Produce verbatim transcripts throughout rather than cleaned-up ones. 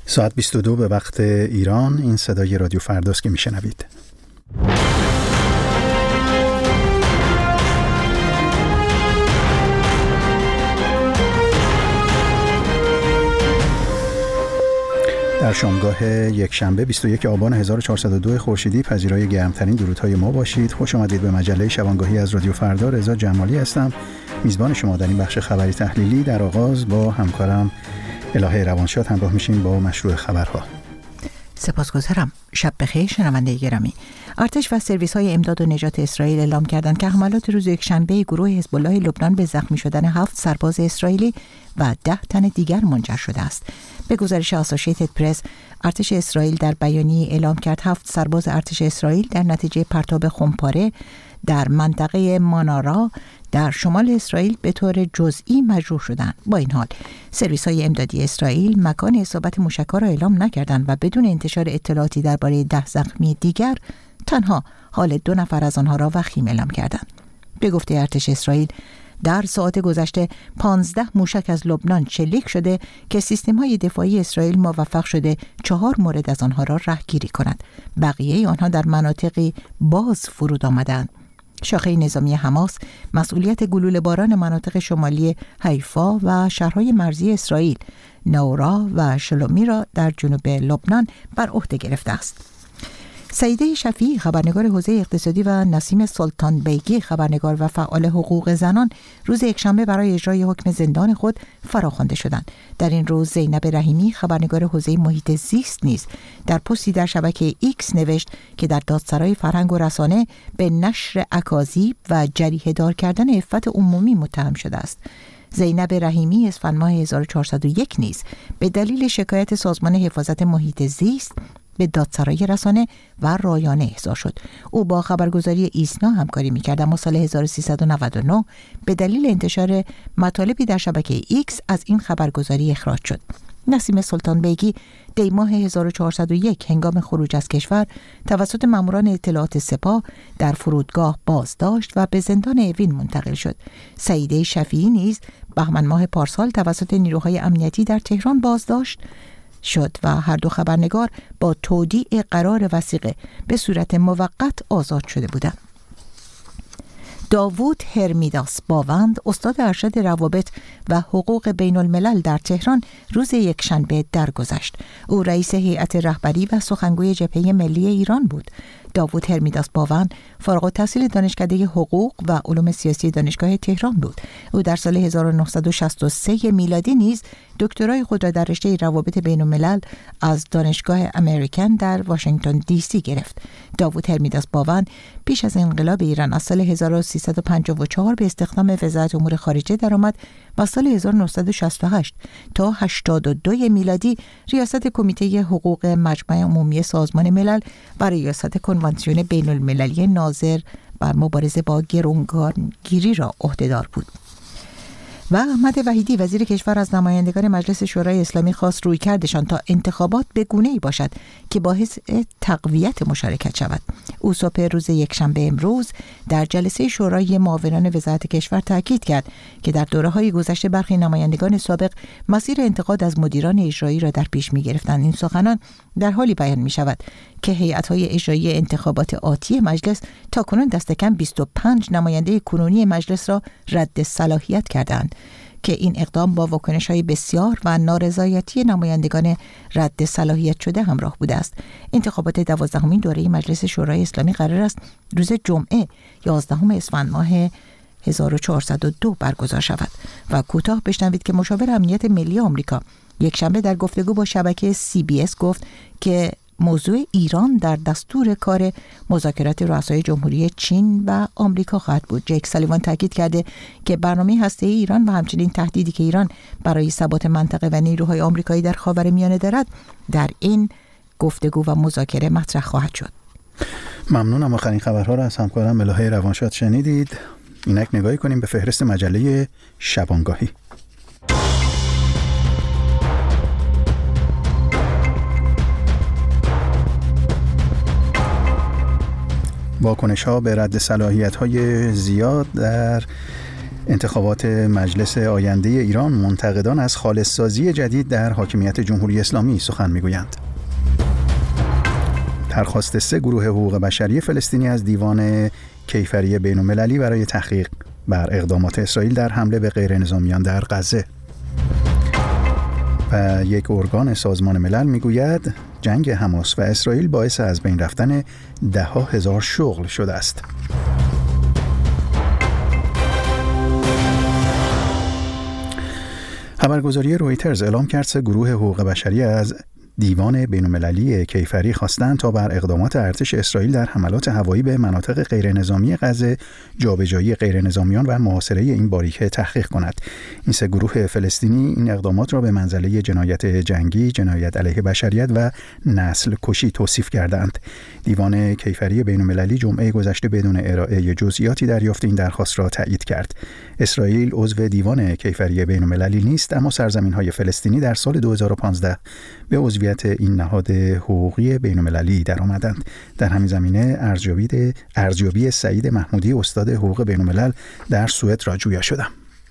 ساعت بیست و دو به وقت ایران. این صدای رادیو فرداست که میشنوید. در شامگاه یک شنبه بیست و یک آبان هزار و چهارصد و دو خورشیدی پذیرای گرمترین درودهای ما باشید. خوش آمدید به مجله شبانگاهی از رادیو فردا. رضا جمالی هستم، میزبان شما در این بخش خبری تحلیلی. در آغاز با همکارم الهه روانشاد همراه میشیم با مشروع خبرها. سپاسگزارم. شب بخیر شنونده گرامی. ارتش و سرویس‌های امداد و نجات اسرائیل اعلام کردند که حملات روز یکشنبه گروه حزب الله لبنان به زخمی شدن هفت سرباز اسرائیلی و ده تن دیگر منجر شده است. به گزارش آسوشیتد پرس، ارتش اسرائیل در بیانیه اعلام کرد هفت سرباز ارتش اسرائیل در نتیجه پرتاب خمپاره در منطقه مانارا در شمال اسرائیل به طور جزئی مجروح شدند. با این حال سرویس‌های امدادی اسرائیل مکان اصابت موشک‌ها را اعلام نکردند و بدون انتشار اطلاعاتی درباره ده زخمی دیگر تنها حال دو نفر از آنها را وخیم اعلام کردند. به گفته ارتش اسرائیل، در ساعات گذشته پانزده موشک از لبنان شلیک شده که سیستم‌های دفاعی اسرائیل موفق شده چهار مورد از آنها را رهگیری کند. بقیه آنها در مناطقی باز فرود آمدند. شاخه نظامی حماس مسئولیت گلوله باران مناطق شمالی حیفا و شهرهای مرزی اسرائیل نورا و شلومی را در جنوب لبنان بر عهده گرفته است. سعیده شفیعی خبرنگار حوزه اقتصادی و نسیم سلطان بیگی خبرنگار و فعال حقوق زنان روز یکشنبه برای اجرای حکم زندان خود فراخوانده شدند. در این روز زینب رحیمی خبرنگار حوزه محیط زیست نیز در پستی در شبکه ایکس نوشت که در دادسرای فرهنگ و رسانه به نشر اکاذیب و جریحه دار کردن عفت عمومی متهم شده است. زینب رحیمی اسفند ماه هزار و چهارصد و یک نیز به دلیل شکایت سازمان حفاظت محیط زیست به دادسرای رسانه و رایانه احضار شد. او با خبرگزاری ایسنا همکاری می‌کرد، اما سال هزار و سیصد و نود و نه به دلیل انتشار مطالبی در شبکه ایکس از این خبرگزاری اخراج شد. نسیم سلطان بیگی دی ماه هزار و چهارصد و یک هنگام خروج از کشور توسط ماموران اطلاعات سپاه در فرودگاه بازداشت و به زندان اوین منتقل شد. سعیده شفیعی نیز بهمن ماه پارسال توسط نیروهای امنیتی در تهران بازداشت شد و هر دو خبرنگار با تودیع قرار وثیقه به صورت موقت آزاد شده بودند. داوود هرمیداس باوند، استاد ارشد روابط و حقوق بین الملل در تهران روز یکشنبه درگذشت. او رئیس هیئت رهبری و سخنگوی جبهه ملی ایران بود. داوود هرمیداس باوند فارغ التحصیل دانشکده حقوق و علوم سیاسی دانشگاه تهران بود. او در سال هزار و نهصد و شصت و سه میلادی نیز دکترای خود را در رشته روابط بین الملل از دانشگاه امریکن در واشنگتن دی سی گرفت. داوود هرمیداس باوند پیش از انقلاب ایران از سال هزار و سیصد و پنجاه و چهار به استخدام وزارت امور خارجه درآمد و سال هزار و نهصد و شصت و هشت تا هشتاد و دو میلادی ریاست کمیته حقوق مجمع عمومی سازمان ملل و ریاست کنوانسیون بین المللی ناظر بر مبارزه با گروگانگیری را عهدهدار بود. و احمد وحیدی وزیر کشور از نمایندگان مجلس شورای اسلامی خواست رویکردشان تا انتخابات به گونه‌ای باشد که باعث تقویت مشارکت شود. او صبح روز یکشنبه امروز در جلسه شورای معاونان وزارت کشور تاکید کرد که در دوره‌های گذشته برخی نمایندگان سابق مسیر انتقاد از مدیران اجرایی را در پیش می‌گرفتند. این سخنان در حالی بیان می‌شود که هیئت‌های اجرایی انتخابات آتی مجلس تاکنون دست کم بیست و پنج نماینده کنونی مجلس را رد صلاحیت کردند که این اقدام با واکنش‌های بسیار و نارضایتی نمایندگان رد صلاحیت شده همراه بوده است. انتخابات دوازدهمین دوره مجلس شورای اسلامی قرار است روز جمعه یازدهم اسفند ماه هزار و چهارصد و دو برگزار شود. و کوتاه بشنوید که مشاور امنیت ملی آمریکا یکشنبه در گفتگو با شبکه سی بی اس گفت که موضوع ایران در دستور کار مذاکرات رؤسای جمهوری چین و آمریکا خواهد بود. جیک سالیوان تاکید کرده که برنامه هسته‌ای ایران و همچنین تهدیدی که ایران برای ثبات منطقه و نیروهای آمریکایی در خاورمیانه دارد در این گفتگو و مذاکره مطرح خواهد شد. ممنونم. آخرین خبرها را از همکارم الهه روانشاد شنیدید. اینک نگاهی کنیم به فهرست مجله شبانگاهی. واکنش‌ها به رد صلاحیت‌های زیاد در انتخابات مجلس آینده ایران، منتقدان از خالص‌سازی جدید در حاکمیت جمهوری اسلامی سخن می‌گویند. درخواست سه گروه حقوق بشری فلسطینی از دیوان کیفری بین‌المللی برای تحقیق بر اقدامات اسرائیل در حمله به غیرنظامیان در غزه. و یک ارگان سازمان ملل میگوید جنگ حماس و اسرائیل باعث از بین رفتن ده ها هزار شغل شده است. خبرگزاری رویترز اعلام کرد سه گروه حقوق بشری از دیوان بین‌المللی کیفری خواستند تا بر اقدامات ارتش اسرائیل در حملات هوایی به مناطق غیرنظامی غزه، جابجایی غیرنظامیان و محاصره این باریکه تحقیق کند. این سه گروه فلسطینی این اقدامات را به منزله جنایت جنگی، جنایت علیه بشریت و نسل کشی توصیف کردند. دیوان کیفری بین‌المللی جمعه گذشته بدون ارائه جزئیاتی دریافت این درخواست را تایید کرد. اسرائیل عضو دیوان کیفری بین‌المللی نیست، اما سرزمین‌های فلسطینی در سال دو هزار و پانزده به عضویت این نهاد حقوقی بین‌المللی درآمدند. در همین زمینه ارزیابی ارزیابی سعید محمودی، استاد حقوق بین‌الملل در سوئد را جویا شدم.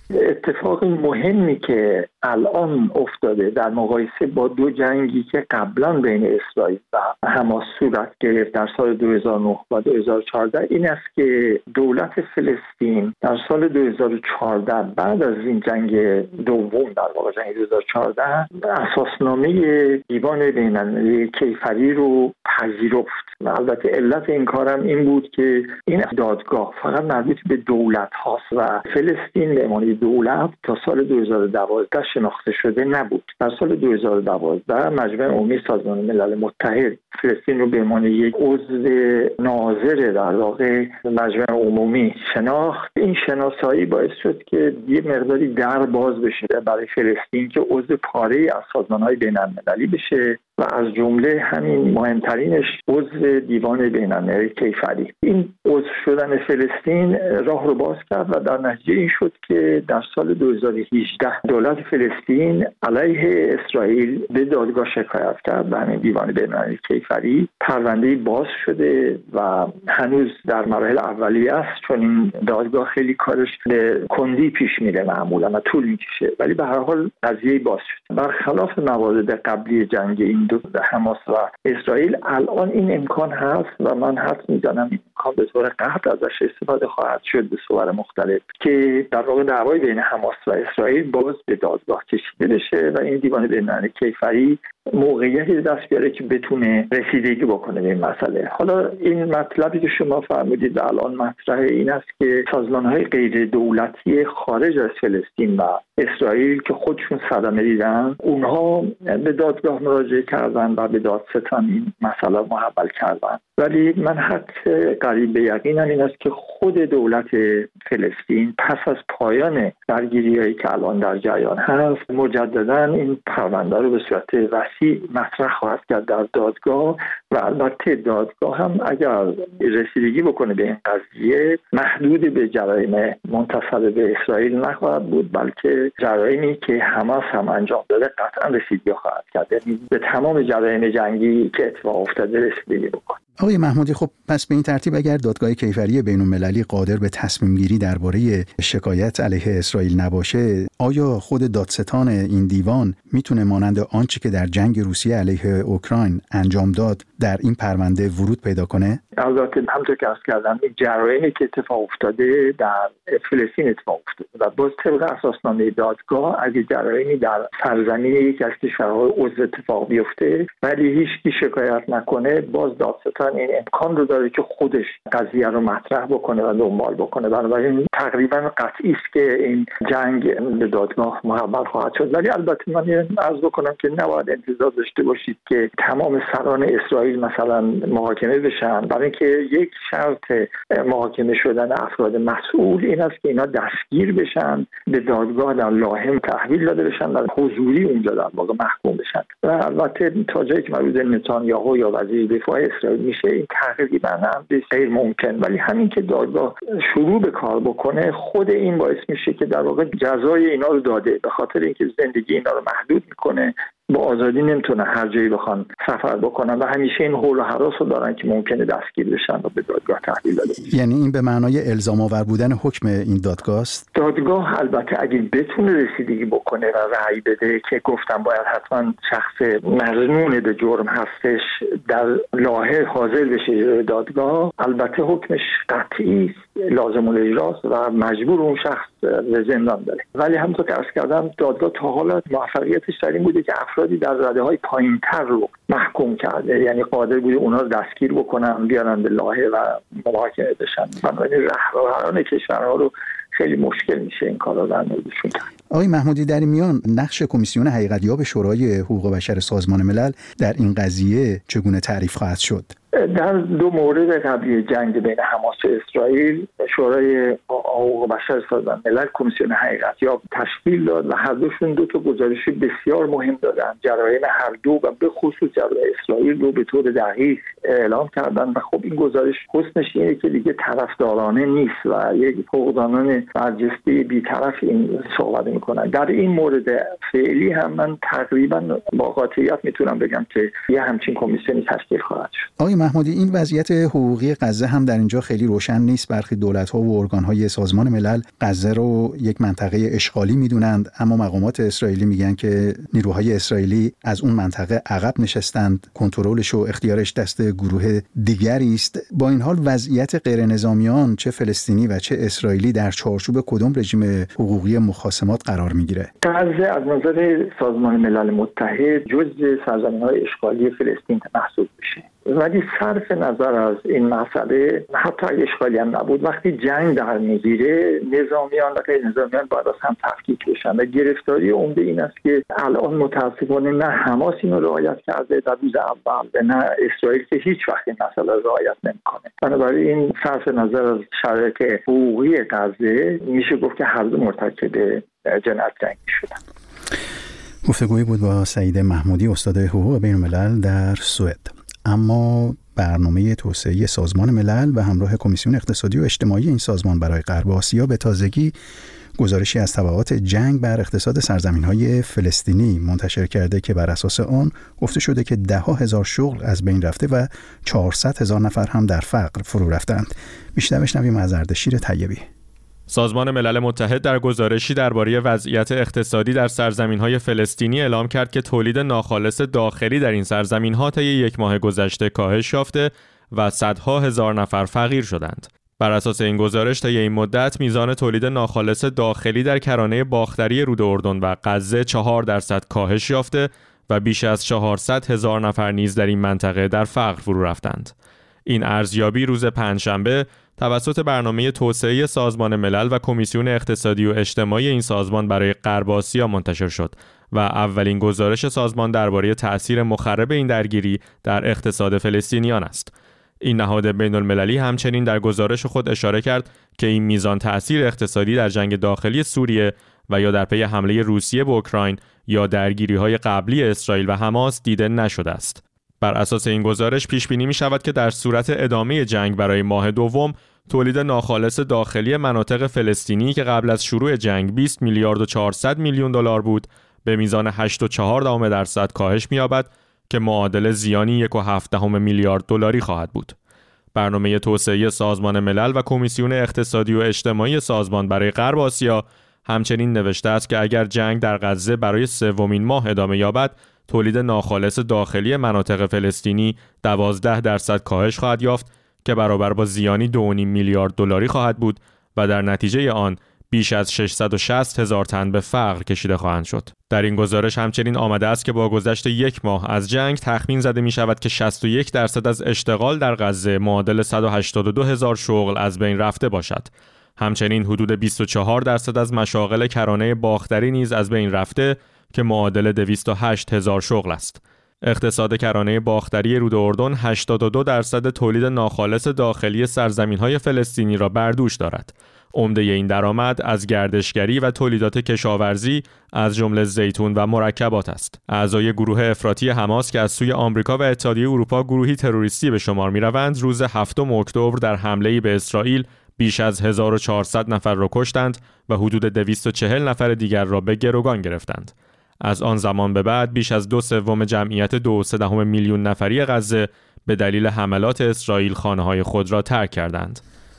اتفاق مهمی که الان افتاده در مقایسه با دو جنگی که قبلا بین اسرائیل و حماس صورت گرفت در سال دو هزار و نه و دو هزار و چهارده این است که دولت فلسطین در سال دو هزار و چهارده بعد از این جنگ دوم، در واقع جنگ دو هزار و چهارده، اساسنامه دیوان بین‌المللی کیفری رو پذیرفت. و البته علت این کارم این بود که این دادگاه فقط مربوط به دولت هاست و فلسطین به عنوان دولت تا سال دو هزار و دوازده شناخته شده نبود. در سال دو هزار و دوازده مجمع عمومی سازمان ملل متحد فلسطین رو به عنوان یک عضو ناظر در واقع مجمع عمومی شناخت. این شناسایی باعث شد که یه مقداری در باز بشه برای فلسطین که عضو پاره‌ای از سازمان‌های بین‌المللی بشه و از جمله همین مهمترینش عضو دیوان بین‌المللی کیفری. این عضو شدن فلسطین راه رو باز کرد و در نتیجه این شد که در سال دو هزار و هجده دولت فلسطین علیه اسرائیل به دادگاه شکایت کرد و همین دیوان بین‌المللی کیفری پرونده باز شده و هنوز در مراحل اولیه است، چون این دادگاه خیلی کارش به کندی پیش میره معمولا و طول میکشه، ولی به هر حال قضیه باز شد. برخلاف موارد قبلی جنگ این دو حماس و اسرائیل الان این امکان هست و من حدس میزنم این امکان به طور قطع ازش استفاده خواهد شد به صور مختلف که در واقع دعوای بین حماس و اسرائیل باز به دادگاه کشیده بشه و این دیوان بین‌المللی کیفری موقعیتی دست بیاره که بتونه رسیدگی بکنه به این مسئله. حالا این مطلبی که شما فرمودید الان مطرح این است که سازمان‌های غیر دولتی خارج از فلسطین و اسرائیل که خودشون صدمه دیدن، اونها به دادگاه مراجعه کردن و به دادستان این مسئله محول کردن. ولی من حق قریب به یقینم این است که خود دولت فلسطین پس از پایان درگیری‌هایی که الان در جریان هست مجددا این پرونده رو به صورت وسیع مطرح خواهد کرد در دادگاه و البته دادگاه هم اگر رسیدگی بکنه به این قضیه محدود به جرایم منتسب به اسرائیل نخواهد بود، بلکه جرایمی که حماس هم انجام داده قطعا رسیدگی خواهد کرد، یعنی به تمام جرایم جنگی که اتفاق افتاده رسیدگی بکنه. آقای محمودی، خب پس به این ترتیب اگر دادگاه کیفری بین‌المللی قادر به تصمیم گیری درباره شکایت علیه اسرائیل نباشه، آیا خود دادستان این دیوان میتونه مانند آنچه که در جنگ روسیه علیه اوکراین انجام داد در این پرونده ورود پیدا کنه؟ البته همونطور که عرض کردم این جرایمی که اتفاق افتاده در فلسطین اتفاق افتاده و باز طبق اساسنامه دادگاه اگه جرایمی در سرزمین یکی از کشورهای عضو اتفاق بیفته ولی هیچ کی شکایت نکنه، باز دادستان این امکان رو داره که خودش قضیه رو مطرح بکنه و دنبال بکنه. بنابراین تقریبا قطعی است که این جنگ به دادگاه محول خواهد شد. ولی البته من عرض بکنم که نباید انتظار داشته باشید که تمام سران اسرائیل مثلا محاکمه بشن، برای اینکه یک شرط محاکمه شدن افراد مسئول این است که اینا دستگیر بشن، به دادگاه در لاهم تحویل داده بشن و حضوری اونجا در واقع محکوم بشن. و البته تا جایی که مربوط به نتانیاهو یا وزیر دفاع اسرائیل میشه این تقریبا هم غیر ممکن، ولی همین که دادگاه شروع به کار بکنه خود این باعث میشه که در واقع جزای اینا رو داده، به خاطر اینکه زندگی اینا رو محدود میکنه با آزادی نمیتونن هر جایی بخوان سفر بکنن و همیشه این حول و هراس رو دارن که ممکنه دستگیر بشن و به دادگاه تحویل داده بشن. یعنی این به معنای الزام آور بودن حکم این دادگاه است؟ دادگاه البته اگه بتونه رسیدگی بکنه و رأی بده که گفتم باید حتما شخص مظنون به جرم هستش در لایحه حاضر بشه دادگاه، البته حکمش قطعی لازم الاجراست و مجبور اون شخص به زندان بره. ولی همونطور که عرض کردم دادگاه تا حالا موفقیتش در این بوده که افرادی در رده پایین‌تر رو محکوم کرده، یعنی قادر بوده اونا رو دستگیر بکنن بیارن به لایحه و محاکمه بشن. بنابراین رهبران کشورها رو خیلی مشکل میشه این کارا در موردشون کرد. آقای محمودی، در این میان نقش کمیسیون حقیقت‌یاب شورای حقوق بشر سازمان ملل در این قضیه چگونه تعریف خواهد شد؟ در دو مورد قبلی جنگ بین حماس و اسرائیل شورای حقوق بشر سازمان ملل کمیسیون حقیقت‌یاب تشکیل داد و هر دوشون دو تا گزارش بسیار مهم دادن. جرایم هر دو و به خصوص جرایم اسرائیل رو به طور دقیق اعلام کردن و خب این گزارش حسنش اینه که دیگه طرفدارانه نیست و یک حقوقدانان برجسته بی‌طرف این صحبت میکنن. در این مورد فعلی هم من تقریبا با قاطعیت میتونم بگم که یه همچین کمیسیونی تشکیل خواهد شد. آقای محمودی، این وضعیت حقوقی غزه هم در اینجا خیلی روشن نیست. برخی دولت‌ها و ارگان‌های سازمان ملل غزه رو یک منطقه اشغالی میدونند، اما مقامات اسرائیلی میگن که نیروهای اسرائیلی از اون منطقه عقب نشستند، کنترلش و اختیارش دست گروه دیگری است. با این حال وضعیت غیر نظامیان چه فلسطینی و چه اسرائیلی در چارچوب کدام رژیم حقوقی مخاصمات قرار میگیره؟ غزه از نظر سازمان ملل متحد جزء سرزمین‌های اشغالی فلسطین محسوب میشه. ولی صرف نظر از این مسئله، حتی اگه اشغالی هم نبود، وقتی جنگ در میگیره نظامیان و غیر نظامیان باید از هم تفکیک بشن و گرفتاری عمده این است که الان متاسفانه نه حماس اینو رعایت کرده در روز اول، نه اسرائیل که هیچ وقت این مسئله رعایت نمیکنه. بنابراین صرف نظر از شرایط حقوقی غزه میشه گفت که هر دو مرتکب جنایت جنگی شدن. گفتگویی بود با سعید محمودی، استاد حقوق بین الملل در سوئد. اما برنامه توسعه سازمان ملل و همراه کمیسیون اقتصادی و اجتماعی این سازمان برای غرب آسیا به تازگی گزارشی از تبعات جنگ بر اقتصاد سرزمین‌های فلسطینی منتشر کرده که بر اساس آن گفته شده که ده ها هزار شغل از بین رفته و چهارصد هزار نفر هم در فقر فرو رفتند. بیشتر بشنویم از اردشیر طیبی. سازمان ملل متحد در گزارشی درباره وضعیت اقتصادی در سرزمین‌های فلسطینی اعلام کرد که تولید ناخالص داخلی در این سرزمین‌ها طی یک ماه گذشته کاهش یافته و صدها هزار نفر فقیر شدند. بر اساس این گزارش طی این مدت میزان تولید ناخالص داخلی در کرانه باختری رود اردن و غزه چهار درصد کاهش یافته و بیش از چهارصد هزار نفر نیز در این منطقه در فقر فرو رفتند. این ارزیابی روز پنجشنبه توسط برنامه توسعه سازمان ملل و کمیسیون اقتصادی و اجتماعی این سازمان برای غرب آسیا منتشر شد و اولین گزارش سازمان درباره تأثیر مخرب این درگیری در اقتصاد فلسطینیان است. این نهاد بین المللی همچنین در گزارش خود اشاره کرد که این میزان تأثیر اقتصادی در جنگ داخلی سوریه و یا در پی حمله روسیه به اوکراین یا درگیری‌های قبلی اسرائیل و حماس دیده نشده است. بر اساس این گزارش پیش بینی می شود که در صورت ادامه جنگ برای ماه دوم تولید ناخالص داخلی مناطق فلسطینی که قبل از شروع جنگ بیست میلیارد و چهارصد میلیون دلار بود به میزان هشت و چهار دهم درصد کاهش می‌یابد که معادل زیانی یک و هفت دهم میلیارد دلاری خواهد بود. برنامه توسعه سازمان ملل و کمیسیون اقتصادی و اجتماعی سازمان برای غرب آسیا همچنین نوشته است که اگر جنگ در غزه برای سومین ماه ادامه یابد تولید ناخالص داخلی مناطق فلسطینی دوازده درصد کاهش خواهد یافت که برابر با زیانی دو و نیم میلیارد دلاری خواهد بود و در نتیجه آن بیش از ششصد و شصت هزار تن به فقر کشیده خواهند شد. در این گزارش همچنین آمده است که با گذشت یک ماه از جنگ تخمین زده می شود که شصت و یک درصد از اشتغال در غزه معادل صد و هشتاد و دو هزار شغل از بین رفته باشد. همچنین حدود بیست و چهار درصد از مشاغل کرانه باختری نیز از بین رفته که معادل دویست و هشت هزار شغل است. اقتصاد کرانه باختری رود اردن هشتاد و دو درصد تولید ناخالص داخلی سرزمین‌های فلسطینی را بر دوش دارد. عمده این درآمد از گردشگری و تولیدات کشاورزی از جمله زیتون و مرکبات است. اعضای گروه افراطی حماس که از سوی آمریکا و اتحادیه اروپا گروهی تروریستی به شمار می‌روند، روز هفتم اکتبر در حمله‌ای به اسرائیل بیش از هزار و چهارصد نفر را کشتند و حدود دویست و چهل نفر دیگر را به گروگان گرفتند. از آن زمان به بعد بیش از دو سوم جمعیت دو و سه دهم میلیون نفری غزه به دلیل حملات اسرائیل خانه‌های خود را ترک کردند.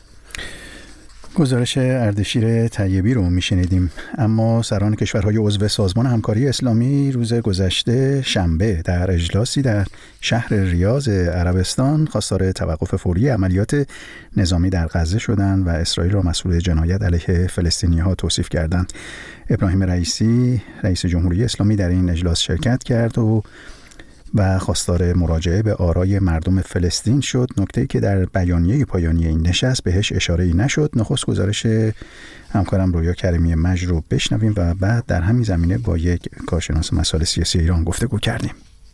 گزارش اردشیر طیبی رو میشنیدیم. اما سران کشورهای عضو سازمان همکاری اسلامی روز گذشته شنبه در اجلاسی در شهر ریاض عربستان خواستار توقف فوری عملیات نظامی در غزه شدند و اسرائیل را مسئول جنایت علیه فلسطینی‌ها توصیف کردند. ابراهیم رئیسی رئیس جمهوری اسلامی در این اجلاس شرکت کرد و و خواستار مراجعه به آرای مردم فلسطین شد. نکته‌ای که در بیانیه پایانی این نشست بهش اشاره‌ای نشد. نخست گزارش همکارم رویا کریمی مجد رو بشنویم و بعد در همین زمینه با یک کارشناس مسائل سیاسی ایران گفتگو کردیم.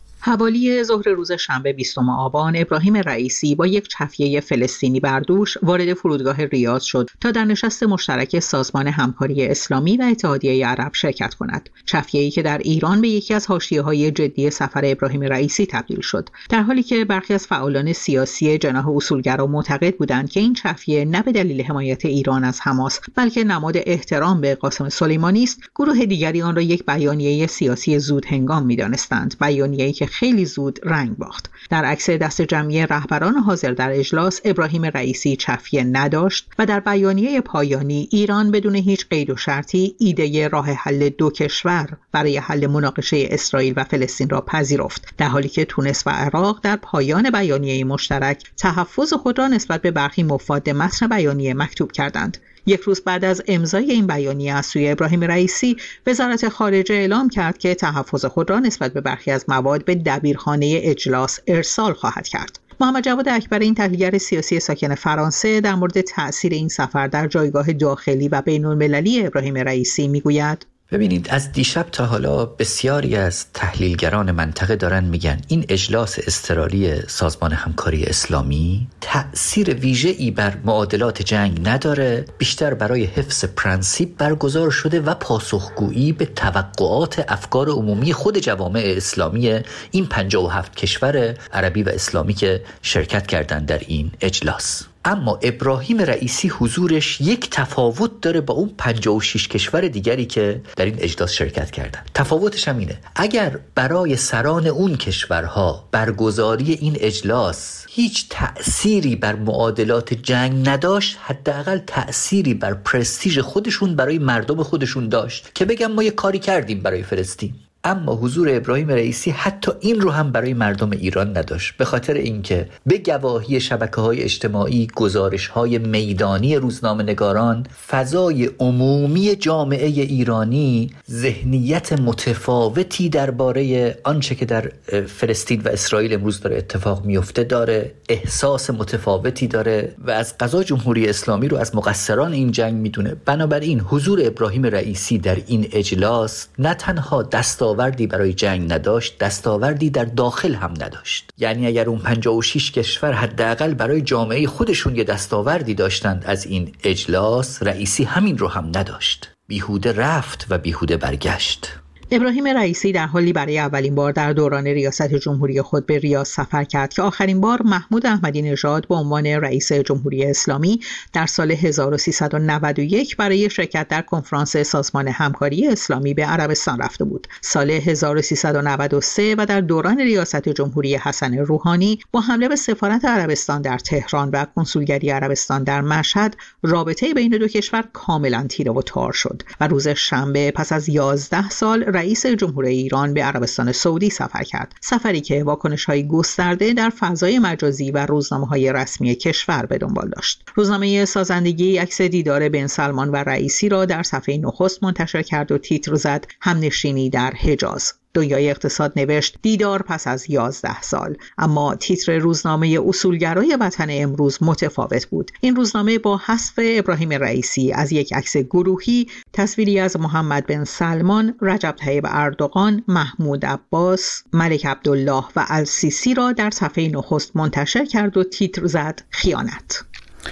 حوالی ظهر روز شنبه بیستم آبان ابراهیم رئیسی با یک چفیه فلسطینی بر دوش وارد فرودگاه ریاض شد تا در نشست مشترک سازمان همکاری اسلامی و اتحادیه عرب شرکت کند. چفیه‌ای که در ایران به یکی از حاشیه‌های جدی سفر ابراهیم رئیسی تبدیل شد، در حالی که برخی از فعالان سیاسی جناح اصولگرا معتقد بودند که این چفیه نه به دلیل حمایت ایران از حماس بلکه نماد احترام به قاسم سلیمانی است، گروه دیگری آن را یک بیانیه سیاسی زود هنگام می‌دانستند، بیانیه‌ای که خیلی زود رنگ باخت. در عکس دست جمعی رهبران حاضر در اجلاس ابراهیم رئیسی چفیه نداشت و در بیانیه پایانی ایران بدون هیچ قید و شرطی ایده راه حل دو کشور برای حل مناقشه اسرائیل و فلسطین را پذیرفت، در حالی که تونس و عراق در پایان بیانیه مشترک تحفظ خود را نسبت به برخی مفاد متن بیانیه مکتوب کردند. یک روز بعد از امضای این بیانیه از سوی ابراهیم رئیسی، وزارت خارجه اعلام کرد که تحفظ خود را نسبت به برخی از مواد به دبیرخانه اجلاس ارسال خواهد کرد. محمد جواد اکبری، این تحلیلگر سیاسی ساکن فرانسه، در مورد تأثیر این سفر در جایگاه داخلی و بین‌المللی ابراهیم رئیسی میگوید: ببینید، از دیشب تا حالا بسیاری از تحلیلگران منطقه دارن میگن این اجلاس اضطراری سازمان همکاری اسلامی تأثیر ویژه‌ای بر معادلات جنگ نداره، بیشتر برای حفظ پرنسیپ برگزار شده و پاسخگویی به توقعات افکار عمومی خود جوامع اسلامی این پنجاه و هفت کشور عربی و اسلامی که شرکت کردند در این اجلاس. اما ابراهیم رئیسی حضورش یک تفاوت داره با اون پنجاه و شش کشور دیگری که در این اجلاس شرکت کردن. تفاوتش هم اینه: اگر برای سران اون کشورها برگزاری این اجلاس هیچ تأثیری بر معادلات جنگ نداشت، حداقل تأثیری بر پرستیژ خودشون برای مردم خودشون داشت که بگم ما یه کاری کردیم برای فلسطین. اما حضور ابراهیم رئیسی حتی این رو هم برای مردم ایران نداشت، به خاطر اینکه به گواهی شبکه‌های اجتماعی، گزارش‌های میدانی روزنامه‌نگاران، فضای عمومی جامعه ایرانی ذهنیت متفاوتی درباره آنچه که در فلسطین و اسرائیل امروز داره اتفاق میفته داره، احساس متفاوتی داره و از قضا جمهوری اسلامی رو از مقصران این جنگ میدونه. بنابراین حضور ابراهیم رئیسی در این اجلاس نه تنها دست دستاوردی برای جنگ نداشت، دستاوردی در داخل هم نداشت. یعنی اگر اون پنجاه و شش کشور حداقل برای جامعه خودشون یه دستاوردی داشتند از این اجلاس، رئیسی همین رو هم نداشت. بیهوده رفت و بیهوده برگشت. ابراهیم رئیسی در حالی برای اولین بار در دوران ریاست جمهوری خود به ریاض سفر کرد که آخرین بار محمود احمدی نژاد به عنوان رئیس جمهوری اسلامی در سال هزار و سیصد و نود و یک برای شرکت در کنفرانس سازمان همکاری اسلامی به عربستان رفته بود. سال هزار و سیصد و نود و سه و در دوران ریاست جمهوری حسن روحانی با حمله به سفارت عربستان در تهران و کنسولگری عربستان در مشهد، رابطه بین دو کشور کاملا تیره و تار شد و روز شنبه پس از یازده سال رئیس جمهوری ایران به عربستان سعودی سفر کرد، سفری که واکنش‌های گسترده در فضای مجازی و روزنامه‌های رسمی کشور به دنبال داشت. روزنامه سازندگی عکس دیدار بن سلمان و رئیسی را در صفحه نخست منتشر کرد و تیتر زد: همنشینی در حجاز. دنیای اقتصاد نوشت: دیدار پس از یازده سال. اما تیتر روزنامه اصولگرای وطن امروز متفاوت بود. این روزنامه با حذف ابراهیم رئیسی از یک عکس گروهی تصویری از محمد بن سلمان، رجب طیب اردوغان، محمود عباس، ملک عبدالله و السیسی را در صفحه نخست منتشر کرد و تیتر زد: خیانت.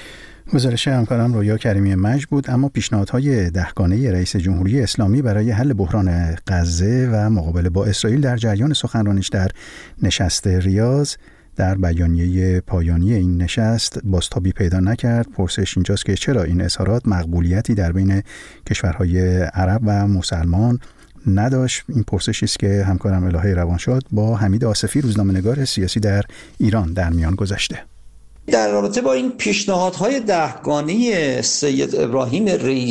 گزارش همکارم رویا کریمی مجد بود. اما پیشنهادهای دهگانه رئیس جمهوری اسلامی برای حل بحران غزه و مقابله با اسرائیل در جریان سخنرانیش در نشست ریاض در بیانیه پایانی این نشست بازتابی پیدا نکرد. پرسش اینجاست که چرا این اظهارات مقبولیتی در بین کشورهای عرب و مسلمان نداشت. این پرسشی است که همکارم الهه روانشاد با حمید آصفی روزنامه‌نگار سیاسی در ایران در میان گذاشته. در رابطه با این پیشنهادهای دهگانه سید ابراهیم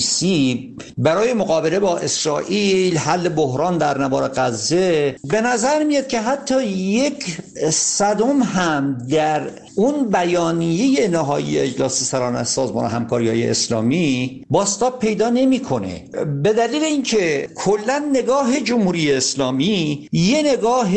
رئیسی برای مقابله با اسرائیل، حل بحران در نوار غزه، به نظر میاد که حتی یک صدم هم در اون بیانیه نهایی اجلاس سران سازمان همکاری‌های اسلامی بازتاب پیدا نمیکنه، به دلیل اینکه کلا نگاه جمهوری اسلامی یه نگاه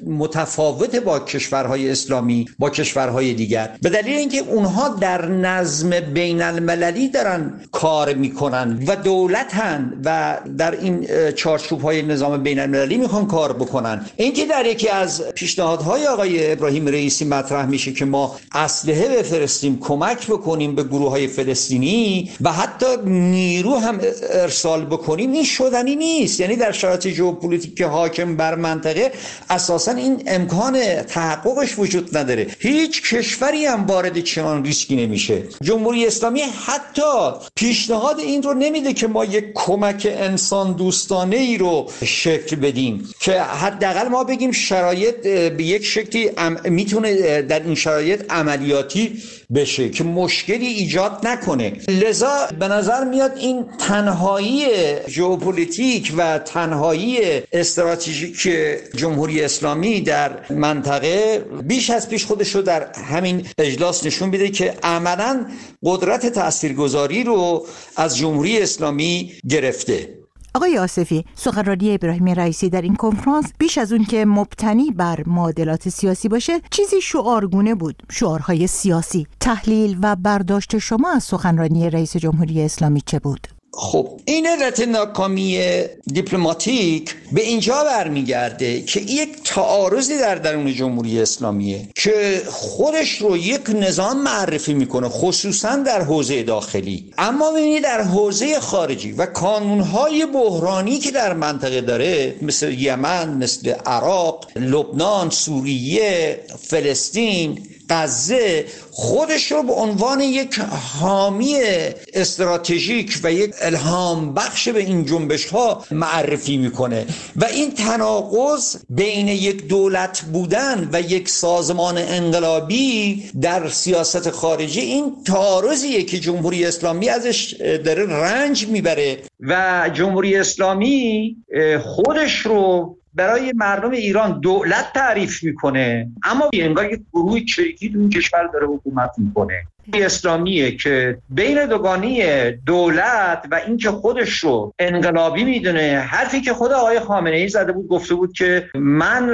متفاوت با کشورهای اسلامی با کشورهای دیگر، به دلیل اینکه اونها در نظم بین المللی دارن کار میکنن و دولتن و در این چارچوب‌های نظام بین المللی میخوان کار بکنن. اینکه در یکی از پیشنهادهای آقای ابراهیم رئیسی مطرح میشه که ما اسلحه بفرستیم، کمک بکنیم به گروه‌های فلسطینی و حتی نیرو هم ارسال بکنیم، این شدنی نیست. یعنی در شرایط ژئوپلیتیک حاکم بر منطقه اساساً این امکان تحققش وجود نداره. هیچ کشوری هم وارد چنان ریسکی نمیشه. جمهوری اسلامی حتی پیشنهاد این رو نمیده که ما یک کمک انسان دوستانه ای رو شکل بدیم که حداقل ما بگیم شرایط به یک شکلی میتونه در این شرایط عملیاتی بشه که مشکلی ایجاد نکنه. لذا به نظر میاد این تنهایی ژئوپلیتیک و تنهایی استراتژیک جمهوری اسلامی در منطقه بیش از پیش خودش رو در همین اجلاس نشون میده که عملاً قدرت تاثیرگذاری رو از جمهوری اسلامی گرفته. آقای آصفی، سخنرانی ابراهیم رئیسی در این کنفرانس بیش از اون که مبتنی بر معادلات سیاسی باشه، چیزی شعارگونه بود، شعارهای سیاسی. تحلیل و برداشت شما از سخنرانی رئیس جمهوری اسلامی چه بود؟ خب این علت ناکامی دیپلماتیک به اینجا برمیگرده که یک تعارضی در درون جمهوری اسلامیه که خودش رو یک نظام معرفی میکنه، خصوصا در حوزه داخلی، اما ببینید در حوزه خارجی و کانونهای بحرانی که در منطقه داره، مثل یمن، مثل عراق، لبنان، سوریه، فلسطین، غزه، خودش رو به عنوان یک حامی استراتژیک و یک الهام بخش به این جنبش ها معرفی میکنه و این تناقض بین یک دولت بودن و یک سازمان انقلابی در سیاست خارجی، این تعارضیه که جمهوری اسلامی ازش داره رنج میبره و جمهوری اسلامی خودش رو برای مردم ایران دولت تعریف میکنه، اما انگار یک گروه چریکی تو این کشور داره حکومت میکنه. اسلامیه که بین دوگانی دولت و اینکه خودش رو انقلابی میدونه. حرفی که خود آقای خامنه‌ای زده بود، گفته بود که من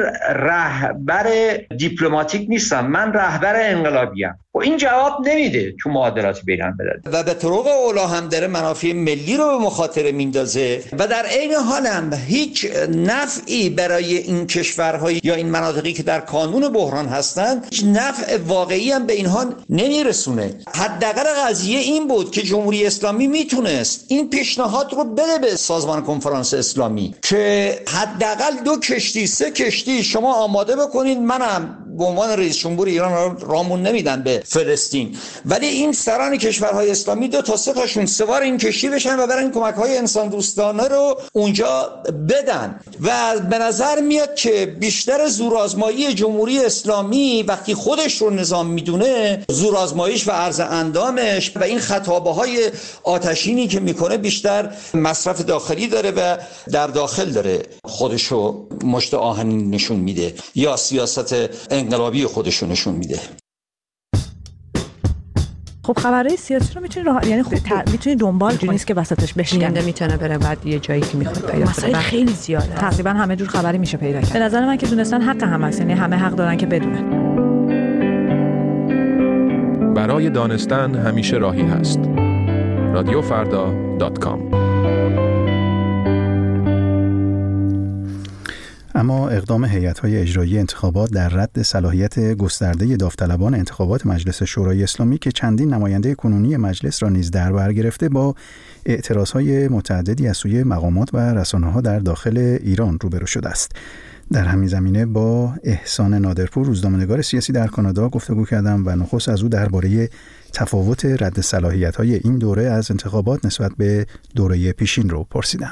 رهبر دیپلماتیک نیستم، من رهبر انقلابیم. و این جواب نمیده تو معادلات بین المللی و به طرق اولا هم داره منافع ملی رو به مخاطره میندازه و در عین حال هم هیچ نفعی برای این کشورهای یا این مناطقی که در کانون بحران هستند هیچ نفع واقعی هم به اینها نمیرسونه. حداقل قضیه این بود که جمهوری اسلامی میتونست این پیشنهاد رو بده به سازمان کنفرانس اسلامی که حداقل دو کشتی سه کشتی شما آماده بکنید، منم به عنوان رئیس جمهور ایران رامون نمیدن به فلسطین، ولی این سران کشورهای اسلامی دو تا سه تاشون سوار این کشتی بشن و برن کمک‌های انسان دوستانه رو اونجا بدن. و به نظر میاد که بیشتر زورآزمایی جمهوری اسلامی وقتی خودش رو نظام میدونه، زورآزماییش و عرض اندامش و این خطابه‌های آتشینی که میکنه بیشتر مصرف داخلی داره و در داخل داره خودش رو مشت آهنین نشون میده یا سیاست انقلابی خودش رو نشون میده. خب خبرهای سیاسی رو میتونی راه... یعنی خب ت... میتونی دنبال کنی، نیست که وسطش بشکنی، میتونه بره بعد یه جایی که میخواد پیدا کنه. مسائل خیلی زیاده، تقریبا همه جور خبری میشه پیدا کرد. به نظر من که دونستن حق هم هست، یعنی همه حق دارن که بدونن. برای دانستن همیشه راهی هست. رادیو فردا دات کام. اما اقدام هیئت‌های اجرایی انتخابات در رد صلاحیت گسترده داوطلبان انتخابات مجلس شورای اسلامی که چندین نماینده کنونی مجلس را نیز در بر گرفته، با اعتراضهای متعددی از سوی مقامات و رسانه‌ها در داخل ایران روبرو شده است. در همین زمینه با احسان نادرپور، روزنامه‌نگار سیاسی در کانادا، گفتگو کردم و نخست از او درباره تفاوت رد صلاحیت‌های این دوره از انتخابات نسبت به دوره پیشین رو پرسیدم.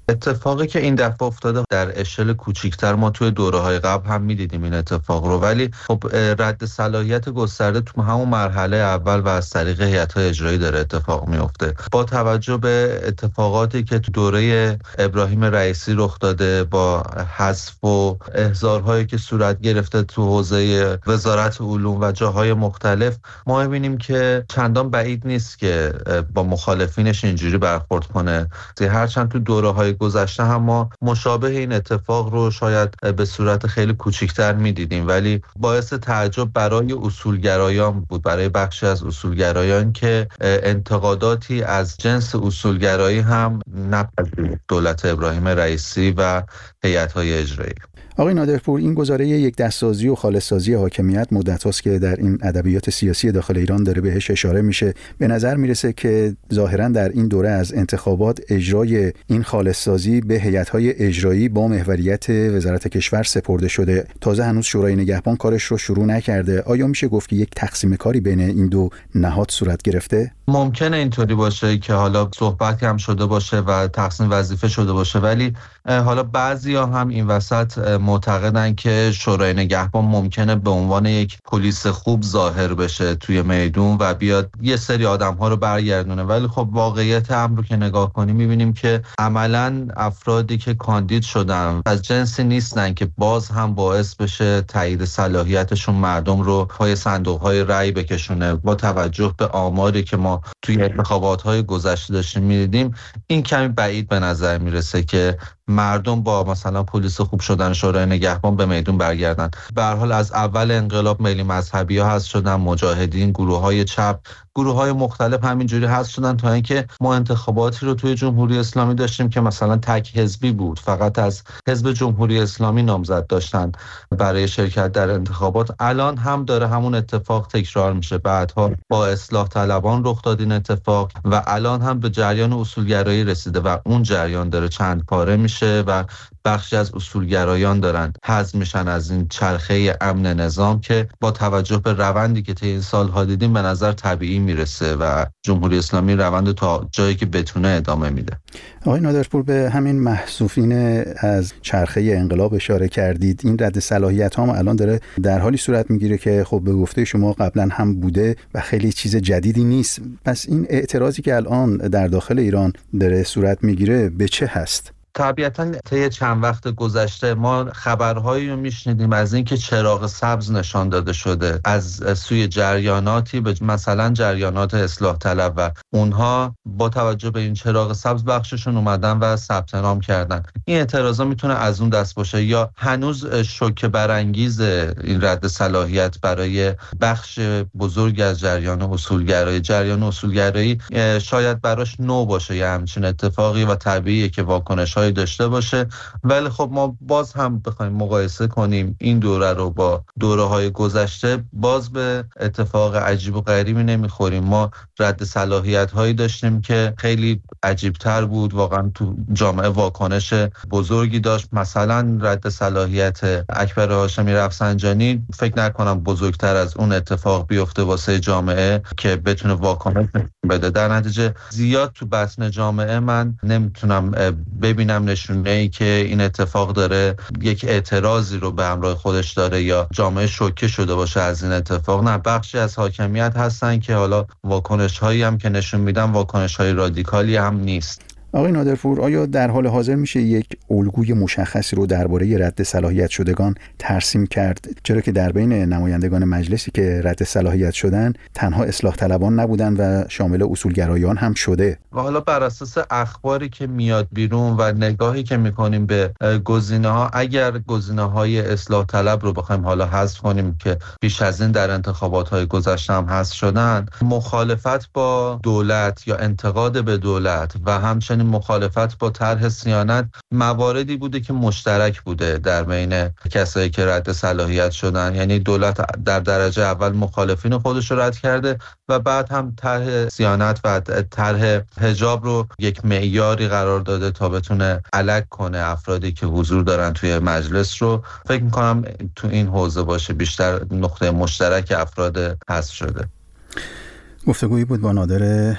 اتفاقی که این دفعه افتاده در اشل کوچیک‌تر، ما توی دوره‌های قبل هم می‌دیدیم این اتفاق رو، ولی خب رد صلاحیت گسترده تو همون مرحله اول و از طریق هیئت‌های اجرایی داره اتفاق میفته. با توجه به اتفاقاتی که تو دوره ابراهیم رئیسی رخ داده، با حذف و احضارهایی که صورت گرفته تو حوزه وزارت علوم و جاهای مختلف، ما می‌بینیم که چندان بعید نیست که با مخالفینش اینجوری برخورد کنه. هرچند تو دوره‌های گذشته هم ما مشابه این اتفاق رو شاید به صورت خیلی کوچیک‌تر می‌دیدیم، ولی باعث تعجب برای اصولگرایان بود، برای بخشی از اصولگرایان که انتقاداتی از جنس اصولگرایی هم نپذیرفت دولت ابراهیم رئیسی و هیئت‌های اجرایی. آقای نادرپور، این گزاره یک دستسازی و خالص‌سازی حاکمیت مدت هاست که در این ادبیات سیاسی داخل ایران داره بهش اشاره میشه. به نظر میرسه که ظاهراً در این دوره از انتخابات اجرای این خالص‌سازی به هیئت‌های اجرایی با محوریت وزارت کشور سپرده شده. تازه هنوز شورای نگهبان کارش رو شروع نکرده. آیا میشه گفت که یک تقسیم کاری بین این دو نهاد صورت گرفته؟ ممکنه اینطوری باشه که حالا صحبت هم شده باشه و تقسیم وظیفه شده باشه، ولی حالا بعضیا هم این وسط معتقدن که شورای نگهبان ممکنه به عنوان یک پلیس خوب ظاهر بشه توی میدون و بیاد یه سری آدم‌ها رو برگردونه، ولی خب واقعیت امر رو که نگاه کنیم می‌بینیم که عملاً افرادی که کاندید شدن از جنسی نیستن که باز هم باعث بشه تایید صلاحیتشون مردم رو پای صندوق‌های رأی بکشونه. با توجه به آماری که ما توی انتخابات‌های گذشته داشتیم می‌دیدیم، این کمی بعید به نظر میرسه که مردم با مثلا پلیس خوب شدن شورای نگهبان به میدون برگردن. به هر حال از اول انقلاب ملی مذهبی‌ها هست شدن، مجاهدین، گروه‌های چپ، گروه‌های مختلف همینجوری هست شدن، تا اینکه ما انتخاباتی رو توی جمهوری اسلامی داشتیم که مثلا تک حزبی بود، فقط از حزب جمهوری اسلامی نامزد داشتن برای شرکت در انتخابات. الان هم داره همون اتفاق تکرار میشه، بعدها با اصلاح طلبان رخ داد این اتفاق و الان هم به جریان اصولگرایی رسیده و اون جریان داره چند پاره میشه و بخشی از اصولگرایان دارن حذف میشن از این چرخه امن نظام که با توجه به روندی که طی این سال‌ها دیدیم به نظر طبیعی میرسه و جمهوری اسلامی روند تا جایی که بتونه ادامه میده. آقای نادرپور، به همین محذوفین از چرخه انقلاب اشاره کردید. این رد صلاحیت ها الان داره در حالی صورت میگیره که خب به گفته شما قبلا هم بوده و خیلی چیز جدیدی نیست. پس این اعتراضی که الان در داخل ایران داره صورت میگیره به چه هست؟ طبیعتاً طی چند وقت گذشته ما خبرهایی رو میشنیدیم از اینکه چراغ سبز نشان داده شده از سوی جریاناتی، به مثلا جریانات اصلاح طلب، و اونها با توجه به این چراغ سبز بخششون اومدن و ثبت نام کردن. این اعتراضا میتونه از اون دست باشه یا هنوز شوکه برانگیز این رد صلاحیت برای بخش بزرگ از جریان اصولگرایی. جریان اصولگرایی شاید براش نو باشه یا همچین اتفاقی و طبیعیه که واکنش‌های داشته باشه، ولی خب ما باز هم بخوایم مقایسه کنیم این دوره رو با دوره‌های گذشته، باز به اتفاق عجیب و غریبی نمیخوریم. ما رد صلاحیت‌هایی داشتیم که خیلی عجیب‌تر بود، واقعا تو جامعه واکنش بزرگی داشت. مثلا رد صلاحیت اکبر هاشمی رفسنجانی فکر نکنم بزرگتر از اون اتفاق بیفته واسه جامعه که بتونه واکنش بده. در نتیجه زیاد تو بطن جامعه من نمیتونم ببینم نشونه ای که این اتفاق داره یک اعتراضی رو به همراه خودش داره یا جامعه شوکه شده باشه از این اتفاق. نه، بخشی از حاکمیت هستن که حالا واکنش هایی هم که نشون میدن واکنش های رادیکالی هم نیست. آقای نادرپور، آیا در حال حاضر میشه یک الگوی مشخصی رو درباره رد صلاحیت شدگان ترسیم کرد؟ چرا که در بین نمایندگان مجلسی که رد صلاحیت شدن تنها اصلاح طلبان نبودن و شامل اصولگرایان هم شده. و حالا بر اساس اخباری که میاد بیرون و نگاهی که میکنیم به گزینه‌ها، اگر گزینه‌های اصلاح طلب رو بخوایم حالا حذف کنیم که پیش از این در انتخابات‌های گذشته هم حذف شدن، مخالفت با دولت یا انتقاد به دولت و همچنین مخالفت با طرح صیانت مواردی بوده که مشترک بوده در بین کسایی که رد صلاحیت شدن. یعنی دولت در درجه اول مخالفین خودش رو رد کرده و بعد هم طرح صیانت و طرح حجاب رو یک معیاری قرار داده تا بتونه الگ کنه افرادی که حضور دارن توی مجلس رو. فکر می‌کنم تو این حوزه باشه بیشتر نقطه مشترک افراد حذف شده. گفتگویی بود با نادر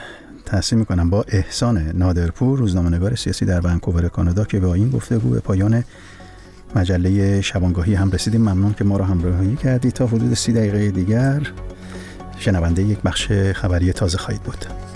تحسین میکنم با احسان نادرپور، روزنامه‌نگار سیاسی در ونکوور کانادا، که با این گفتگو به پایان مجله شبانگاهی هم رسیدیم. ممنون که ما را همراهی کردید. تا حدود سی دقیقه دیگر شنونده یک بخش خبری تازه خواهید بود.